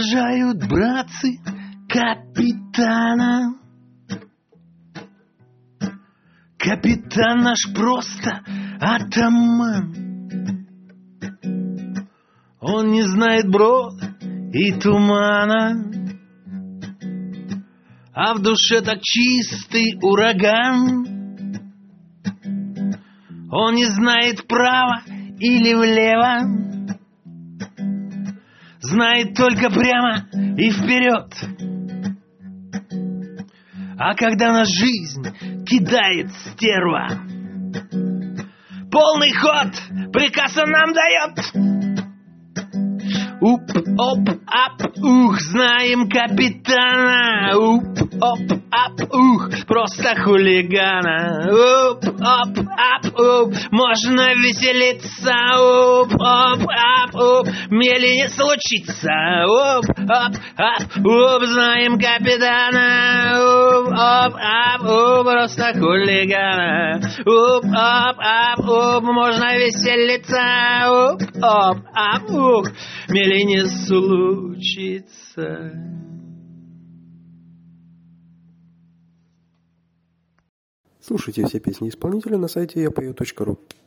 Уважают братцы капитана. Капитан наш просто атаман. Он не знает брода и тумана, а в душе так чистый ураган. Он не знает права или влево, знает только прямо и вперед. А когда на жизнь кидает стерва, полный ход приказ он нам дает. Уп, оп, ап, ух, знаем капитана. Уп, оп, ап, ух, просто хулигана. Уп, оп, ап, уп, можно веселиться. Уп, оп, ап, уп, мели не случится. Уп, оп, ап, уп, знаем капитана. Уп, оп, ап, уп, просто хулигана. Уп, оп, ап, уп, можно веселиться. Уп, оп, ап, ух, мели не случится. Слушайте все песни исполнителя на сайте yapeo.ru.